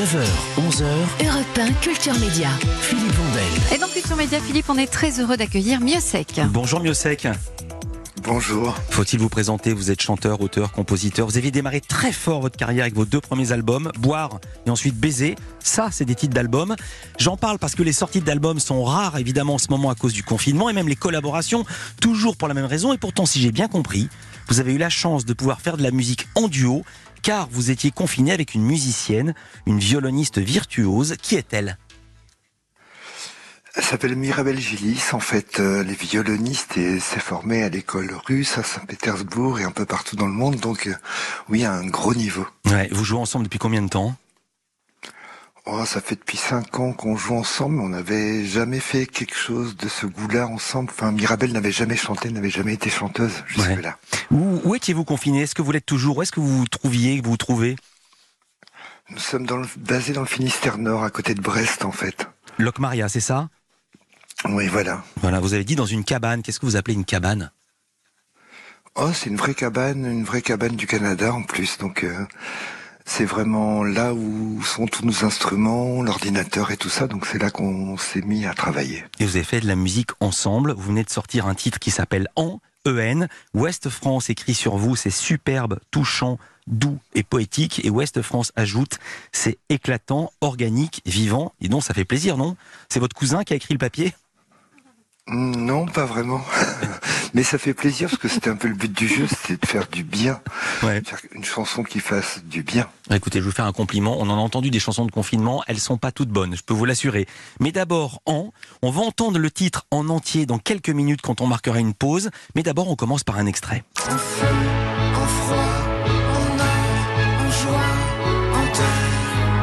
9h, 11h, Europe 1 Culture Média. Philippe Vandel. Et dans Culture Média, Philippe, on est très heureux d'accueillir Miossec. Bonjour Miossec. Bonjour. Faut-il vous présenter? Vous êtes chanteur, auteur, compositeur. Vous avez démarré très fort votre carrière avec vos 2 premiers albums, Boire et ensuite Baiser. Ça, c'est des titres d'albums. J'en parle parce que les sorties d'albums sont rares, évidemment, en ce moment à cause du confinement, et même les collaborations, toujours pour la même raison. Et pourtant, si j'ai bien compris, vous avez eu la chance de pouvoir faire de la musique en duo, car vous étiez confiné avec une musicienne, une violoniste virtuose. Qui est-elle? Elle s'appelle Mirabel Gilis, en fait, elle est violoniste et s'est formée à l'école russe à Saint-Pétersbourg et un peu partout dans le monde, donc oui, à un gros niveau. Ouais, vous jouez ensemble depuis combien de temps? Oh, ça fait depuis 5 ans qu'on joue ensemble, mais on n'avait jamais fait quelque chose de ce goût-là ensemble. Enfin, Mirabel n'avait jamais chanté, n'avait jamais été chanteuse jusque-là. Ouais. Où étiez-vous confiné? Est-ce que vous l'êtes toujours? Où est-ce que vous vous trouvez? Nous sommes basés dans le Finistère Nord, à côté de Brest, en fait. Locmaria, c'est ça? Oui, voilà. Voilà, vous avez dit dans une cabane. Qu'est-ce que vous appelez une cabane? Oh, c'est une vraie cabane du Canada en plus, donc c'est vraiment là où sont tous nos instruments, l'ordinateur et tout ça, donc c'est là qu'on s'est mis à travailler. Et vous avez fait de la musique ensemble. Vous venez de sortir un titre qui s'appelle En, E-N. Ouest France écrit sur vous, c'est superbe, touchant, doux et poétique. Et Ouest France ajoute, c'est éclatant, organique, vivant. Et donc ça fait plaisir, non? C'est votre cousin qui a écrit le papier? Non, pas vraiment. Mais ça fait plaisir parce que c'était un peu le but du jeu, c'était de faire du bien. Ouais. Faire une chanson qui fasse du bien. Écoutez, je vais vous faire un compliment. On en a entendu des chansons de confinement. Elles sont pas toutes bonnes, je peux vous l'assurer. Mais d'abord, on va entendre le titre en entier dans quelques minutes quand on marquera une pause. Mais d'abord, on commence par un extrait. En feu, en froid, en or, en joie, en deuil.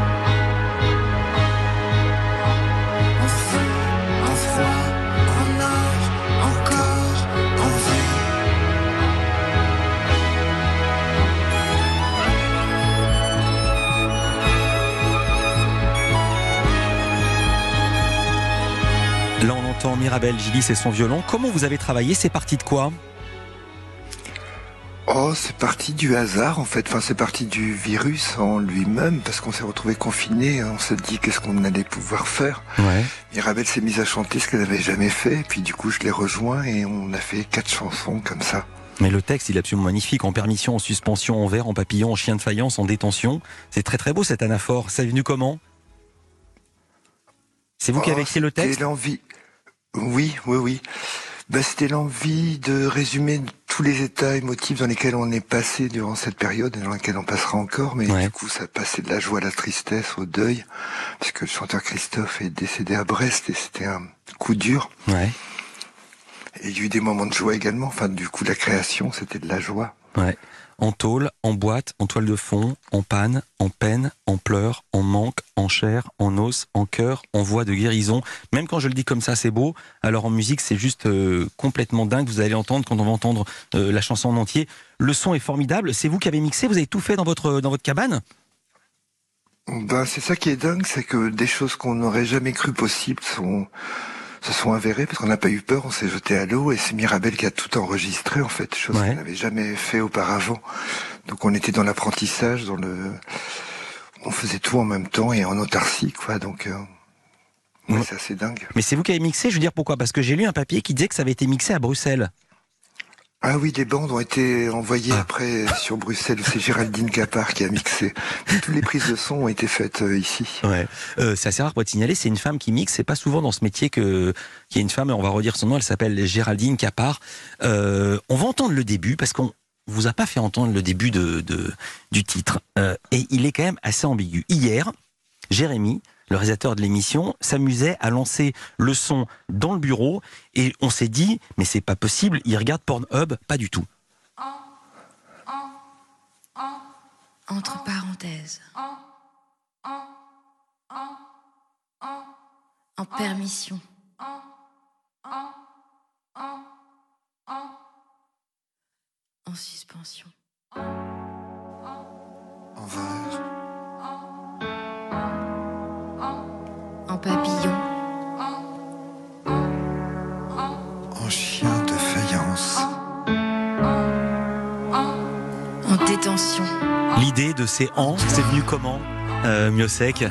En feu, en froid, en or, encore, en vie. Là, on entend Mirabel Gilis et son violon. Comment vous avez travaillé? C'est parti de quoi? Oh, c'est parti du hasard en fait, enfin c'est parti du virus en lui-même, parce qu'on s'est retrouvé confiné, on s'est dit qu'est-ce qu'on allait pouvoir faire. Ouais. Mirabel s'est mise à chanter ce qu'elle n'avait jamais fait, et puis du coup je l'ai rejoint et on a fait 4 chansons comme ça. Mais le texte, il est absolument magnifique. En permission, en suspension, en verre, en papillon, en chien de faïence, en détention. C'est très très beau cet anaphore. Ça est venu comment? C'est vous qui avez écrit le texte? C'était l'envie. Oui. Bah, c'était l'envie de résumer tous les états émotifs dans lesquels on est passé durant cette période et dans lesquels on passera encore. Mais Ouais. du coup, ça passait de la joie à la tristesse, au deuil, puisque le chanteur Christophe est décédé à Brest et c'était un coup dur. Ouais. Et il y a eu des moments de joie également. Enfin, du coup, la création, c'était de la joie. Ouais. En tôle, en boîte, en toile de fond, en panne, en peine, en pleurs, en manque, en chair, en os, en cœur, en voix de guérison. Même quand je le dis comme ça, c'est beau. Alors en musique, c'est juste complètement dingue. Vous allez entendre quand on va entendre la chanson en entier. Le son est formidable. C'est vous qui avez mixé? Vous avez tout fait dans votre cabane? Ben, c'est ça qui est dingue, c'est que des choses qu'on n'aurait jamais cru possibles se sont avérées parce qu'on n'a pas eu peur, on s'est jeté à l'eau et c'est Mirabel qui a tout enregistré en fait, chose Ouais. qu'on n'avait jamais fait auparavant. Donc on était dans l'apprentissage, on faisait tout en même temps et en autarcie quoi. Donc ouais, Ouais. c'est assez dingue. Mais c'est vous qui avez mixé? Je veux dire pourquoi? Parce que j'ai lu un papier qui disait que ça avait été mixé à Bruxelles. Ah oui, des bandes ont été envoyées après sur Bruxelles. C'est Géraldine Capard qui a mixé. Toutes les prises de son ont été faites ici. Ouais. C'est assez rare pour être signalé. C'est une femme qui mixe. C'est pas souvent dans ce métier qu'il y a une femme. Et on va redire son nom. Elle s'appelle Géraldine Capard. On va entendre le début parce qu'on vous a pas fait entendre le début du titre. Et il est quand même assez ambigu. Hier, Jérémy, le réalisateur de l'émission, s'amusait à lancer le son dans le bureau et on s'est dit, mais c'est pas possible, il regarde Pornhub, pas du tout. Entre parenthèses. En permission. En suspension. En verre. En papillon. En chien de faïence. En détention. L'idée de ces ans, c'est venu comment? Miossec?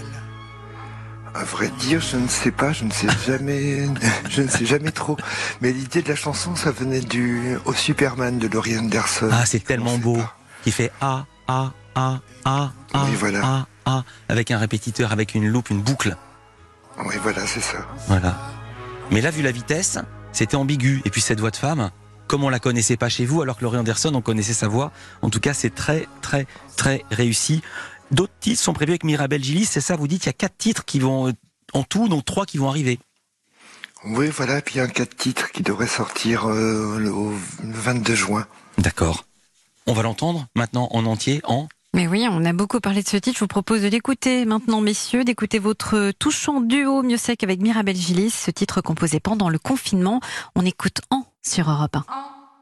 À vrai dire, je ne sais pas, je ne sais jamais trop. Mais l'idée de la chanson, ça venait au Superman de Laurie Anderson. Ah, c'est tellement beau. Qui fait A, Oui, voilà. avec un répétiteur, avec une loupe, une boucle. Oui, voilà, c'est ça. Voilà. Mais là, vu la vitesse, c'était ambigu. Et puis cette voix de femme, comme on la connaissait pas chez vous, alors que Laurie Anderson, on connaissait sa voix. En tout cas, c'est très, très, très réussi. D'autres titres sont prévus avec Mirabel Gillis, c'est ça? Vous dites, il y a 4 titres qui vont, en tout, donc 3 qui vont arriver. Oui, voilà, et puis il y a un 4 titres qui devrait sortir le 22 juin. D'accord. On va l'entendre maintenant en entier, Mais oui, on a beaucoup parlé de ce titre. Je vous propose de l'écouter maintenant, messieurs, d'écouter votre touchant duo Miossec avec Mirabel Gillis, ce titre composé pendant le confinement. On écoute sur Europe 1.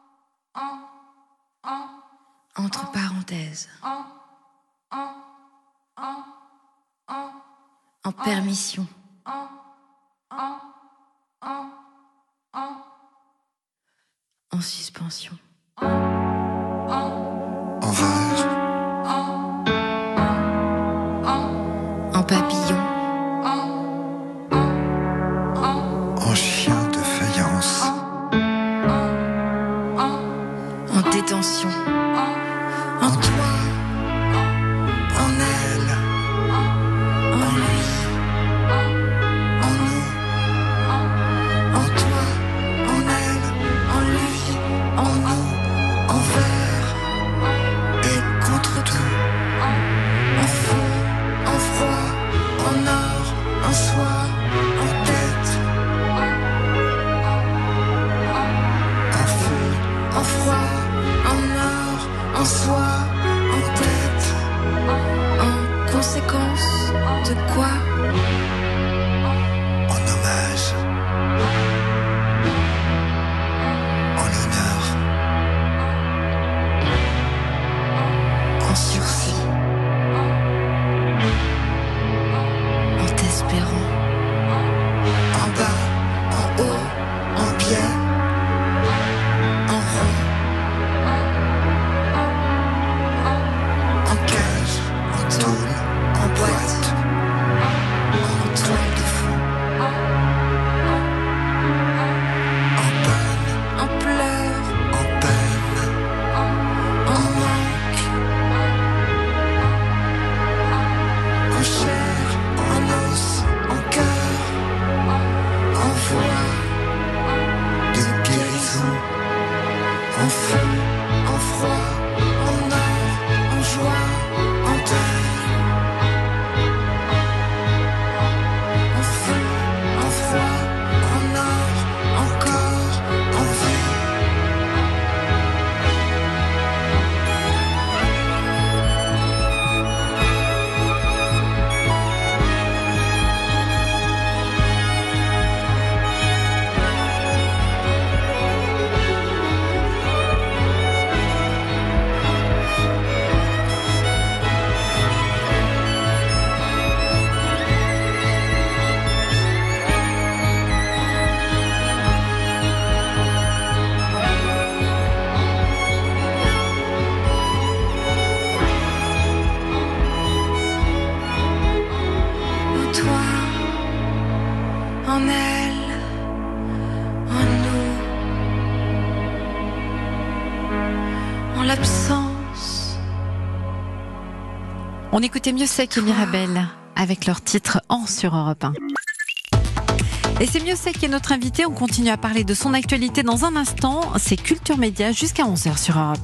Entre parenthèses. En permission. En suspension. En verre, En papillon. en chien de faïence, En détention. en toi, en elle, en lui, en nous, en toi, en elle, en lui, en nous, envers et contre tout, en feu, en froid, en or, en soi, en tête, en feu, en froid, en or, en soi, en tête, En conséquence de quoi? en hommage, en honneur, En sursis. En t'espérant. en bas, en haut, en bien, En rond. en cage, en tôle, en boîte, en toile de fond, en panne, En pleurs. en peine, En manque. en chair, en os, en cœur, en voix de guérison, en feu, en froid, en or, en joie, en terre, en feu, en froid, en or, en corps, en vie. En toi. En elle. En nous. En l'absence. On écoutait Miossec et Mirabel avec leur titre sur Europe 1. Et c'est Miossec qui est notre invité. On continue à parler de son actualité dans un instant. C'est Culture Média jusqu'à 11h sur Europe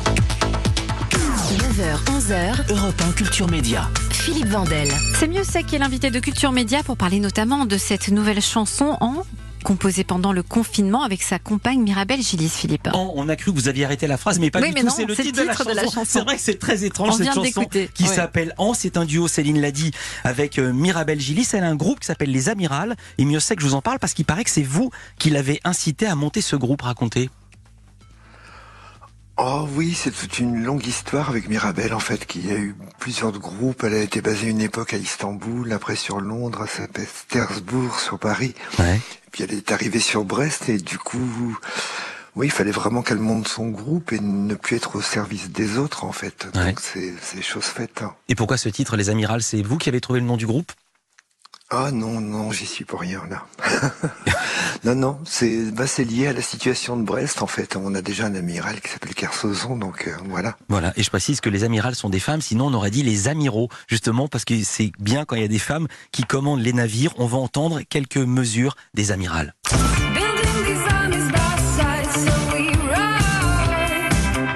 9h, 11h. Europe 1 Culture Média. Philippe Vandel. 1. C'est Miossec qui est l'invité de Culture Média pour parler notamment de cette nouvelle chanson composée pendant le confinement avec sa compagne Mirabel Gillis, Philippe. On a cru que vous aviez arrêté la phrase, mais pas Oui, du mais tout. non, C'est le c'est titre de la chanson. C'est vrai que c'est très étrange, On cette vient chanson d'écouter, qui ouais. s'appelle C'est un duo, Céline l'a dit, avec Mirabel Gillis. Elle a un groupe qui s'appelle Les Amirales. Et Miossec, je vous en parle parce qu'il paraît que c'est vous qui l'avez incité à monter ce groupe. Racontez. Oh oui, c'est toute une longue histoire avec Mirabel en fait, qui a eu plusieurs groupes. Elle a été basée une époque à Istanbul, après sur Londres, à Saint-Pétersbourg, sur Paris. Ouais. Puis elle est arrivée sur Brest et du coup, Oui, il fallait vraiment qu'elle monte son groupe et ne plus être au service des autres, en fait. Ouais. Donc c'est chose faite. Hein. Et pourquoi ce titre, Les Amirals? C'est vous qui avez trouvé le nom du groupe? Ah non, j'y suis pour rien, là. non, c'est lié à la situation de Brest, en fait. On a déjà un amiral qui s'appelle Kersozon, donc voilà. Voilà, et je précise que les amirals sont des femmes, sinon on aurait dit les amiraux, justement, parce que c'est bien quand il y a des femmes qui commandent les navires. On va entendre quelques mesures des amirals. Building these armies by sight, so we ride.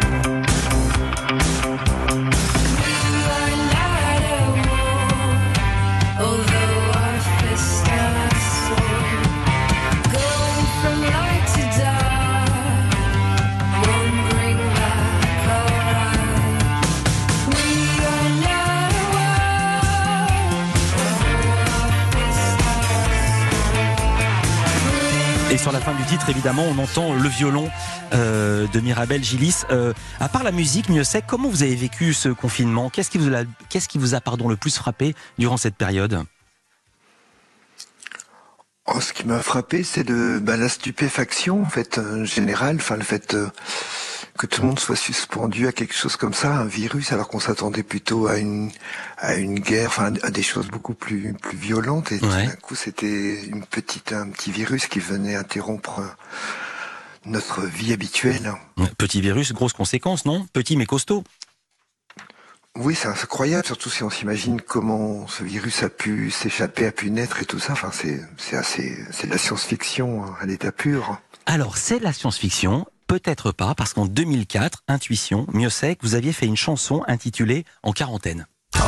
We are not at war, although our fists are sore. Going from light to dark, won't bring back our eyes. We are not at war, although our fists are Et sur la fin du titre, évidemment, on entend le violon de Mirabel Gillis. À part la musique, Miossec, comment vous avez vécu ce confinement? Qu'est-ce qui vous a, le plus frappé durant cette période? Oh, ce qui m'a frappé, c'est la stupéfaction, en fait, générale, enfin le fait que tout le monde soit suspendu à quelque chose comme ça, un virus, alors qu'on s'attendait plutôt à une guerre, enfin à des choses beaucoup plus violentes. Et tout d'un coup, c'était un petit virus qui venait interrompre notre vie habituelle. Petit virus, grosse conséquence, non? Petit mais costaud. Oui, c'est incroyable, surtout si on s'imagine comment ce virus a pu s'échapper, a pu naître et tout ça. Enfin, c'est de la science-fiction à l'état pur. Alors, c'est de la science-fiction, peut-être pas, parce qu'en 2004, Intuition, Miossec, vous aviez fait une chanson intitulée En quarantaine. En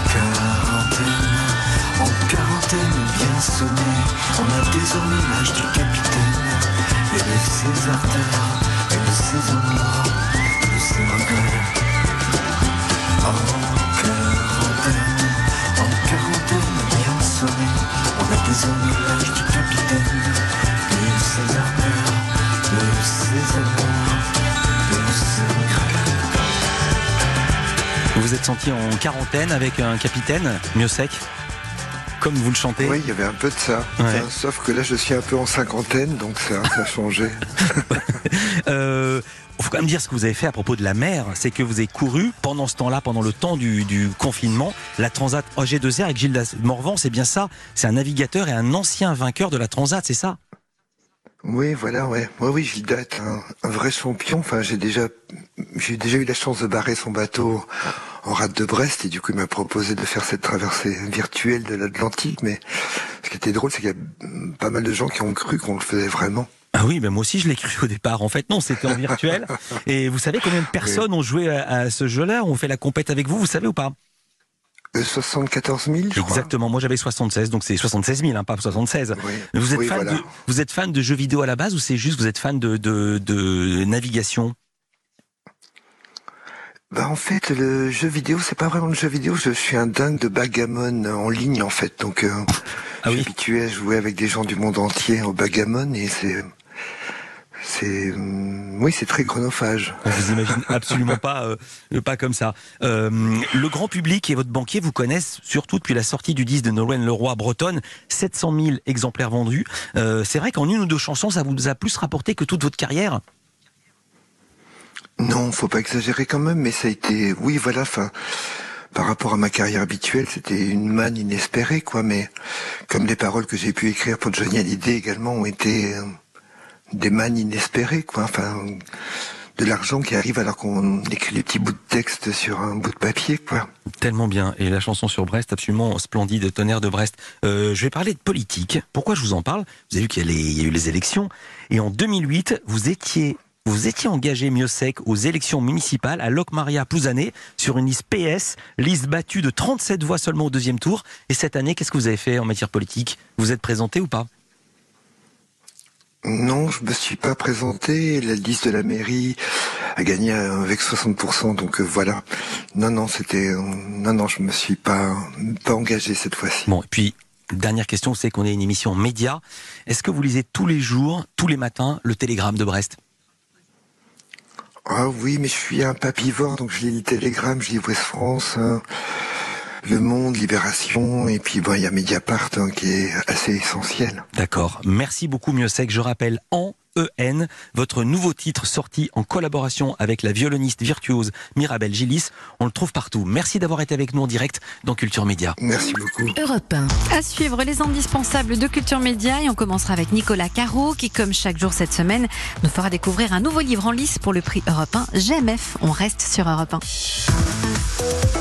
quarantaine, bien sonné, on a désormais l'âge du capitaine. Et de ses ardeurs, et de ses amours, de ses regrets. En quarantaine, bien sonné, on a désormais l'âge du capitaine. Et de ses ardeurs, de ses amours, de ses regrets. Vous vous êtes senti en quarantaine avec un capitaine, Miossec, comme vous le chantez? Oui, il y avait un peu de ça. Ouais. Enfin, sauf que là, je suis un peu en cinquantaine, donc ça a changé. Faut quand même dire ce que vous avez fait à propos de la mer, c'est que vous avez couru pendant ce temps-là, pendant le temps du confinement, la Transat AG2R avec Gilles Morvan, c'est bien ça? C'est un navigateur et un ancien vainqueur de la Transat, c'est ça? Oui, voilà, ouais. Oui, Gilda est un vrai champion. Enfin, j'ai déjà eu la chance de barrer son bateau en rade de Brest et du coup, il m'a proposé de faire cette traversée virtuelle de l'Atlantique. Mais ce qui était drôle, c'est qu'il y a pas mal de gens qui ont cru qu'on le faisait vraiment. Ah oui, ben moi aussi je l'ai cru au départ. En fait, non, c'était en virtuel. Et vous savez combien de personnes ont joué à ce jeu-là? On fait la compète avec vous, vous savez ou pas? 74 000, je crois. Exactement, moi j'avais 76, donc c'est 76 000, hein, pas 76. Oui. Vous êtes, Oui, fan voilà. vous êtes fan de jeux vidéo à la base ou c'est juste vous êtes fan de navigation? En fait, le jeu vidéo, c'est pas vraiment le jeu vidéo. Je suis un dingue de backgammon en ligne, en fait. Donc, je suis habitué à jouer avec des gens du monde entier au backgammon et oui, c'est très chronophage. On vous imagine absolument pas comme ça. Le grand public et votre banquier vous connaissent surtout depuis la sortie du disque de Nolwenn Leroy Bretonne, 700 000 exemplaires vendus. C'est vrai qu'en une ou deux chansons, ça vous a plus rapporté que toute votre carrière? Non, faut pas exagérer quand même, mais ça a été, oui, voilà, enfin, par rapport à ma carrière habituelle, c'était une manne inespérée, quoi, mais comme les paroles que j'ai pu écrire pour Johnny Hallyday également ont été des mannes inespérées, quoi, enfin, de l'argent qui arrive alors qu'on écrit des petits bouts de texte sur un bout de papier, quoi. Tellement bien. Et la chanson sur Brest, absolument splendide, Tonnerre de Brest. Je vais parler de politique. Pourquoi je vous en parle? Vous avez vu qu'il y a eu les élections. Et en 2008, vous étiez engagé, Miossec, aux élections municipales à Locmaria Plouzané sur une liste PS, liste battue de 37 voix seulement au deuxième tour. Et cette année, qu'est-ce que vous avez fait en matière politique? Vous êtes présenté ou pas? Non, je me suis pas présenté. La liste de la mairie a gagné avec 60%, donc voilà. Non, je me suis pas engagé cette fois-ci. Bon, et puis, dernière question, c'est qu'on est une émission média. Est-ce que vous lisez tous les jours, tous les matins, le Télégramme de Brest? Ah oui, mais je suis un papivore, donc je lis le Télégramme, je lis Ouest France, Le Monde, Libération, et puis il y a Mediapart qui est assez essentiel. D'accord. Merci beaucoup, Miossec. Je rappelle, En EN, votre nouveau titre sorti en collaboration avec la violoniste virtuose Mirabel Gillis. On le trouve partout. Merci d'avoir été avec nous en direct dans Culture Média. Merci beaucoup. Europe 1. À suivre les indispensables de Culture Média et on commencera avec Nicolas Caro qui, comme chaque jour cette semaine, nous fera découvrir un nouveau livre en lice pour le prix Europe 1 GMF. On reste sur Europe 1.